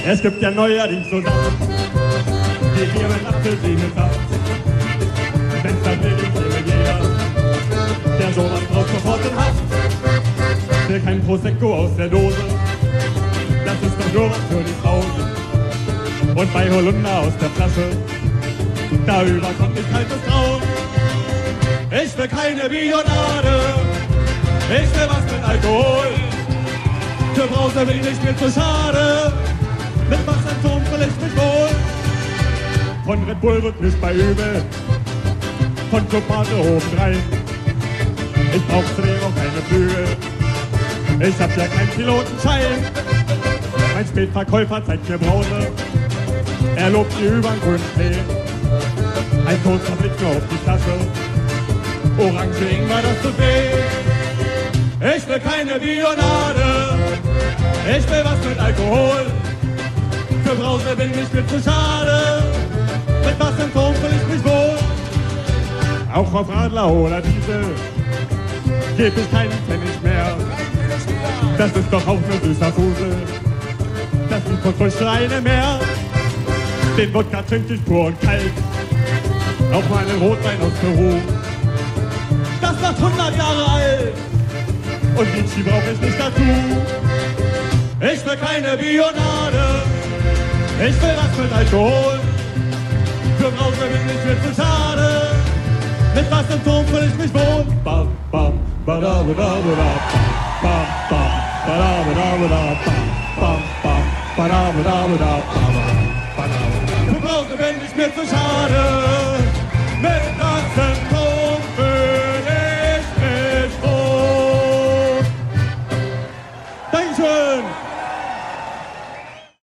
Es gibt ja neuerdings so Sachen, die hier mit Apfelsinensaft. Wenn's dann wirklich wäre jeder, der sowas braucht sofort in Haft. Will kein Prosecco aus der Dose, das ist doch nur was für die Frauen. Und bei Holunder aus der Flasche, da überkommt mich kaltes Grauen. Ich will keine Bionade, ich will was mit Alkohol. Für Brause bin ich mir zu schade, mit Wasserturm fühl ich mich wohl. Von Red Bull wird nicht bei übel, von Clubmate obendrein. Ich brauch zudem auch keine Flügel, ich hab ja keinen Pilotenschein. Mein Spätverkäufer zeigt mir Brause, er lobt sie übern grünen Klee. Ein kurzer Blick nur auf die Flasche, Orange Ingwer, das tut weh. Ich will keine Bionade, ich will was mit Alkohol. Für Brause bin ich mir zu schade, mit was im Turm fühl ich mich wohl. Auch auf Radler oder Diesel gibt es keinen Pfennig mehr. Das ist doch auch nur süßer Fusel, das ist von Früchtleine mehr. Den Wodka trinke ich pur und kalt, auch meinen Rotwein aus Peru. Das macht 100 Jahre alt und Vichy brauch ich nicht dazu. Ich will keine Bionade, ich will was mit Alkohol. Für Brause bin ich mir zu schade, mit was im Turm fühl ich mich wohl. Bam, bam, badabadabada, bam, bam, badabadabada, bam, bam, badabadabada, bam, bam. Für Brause bin ich mir zu schade.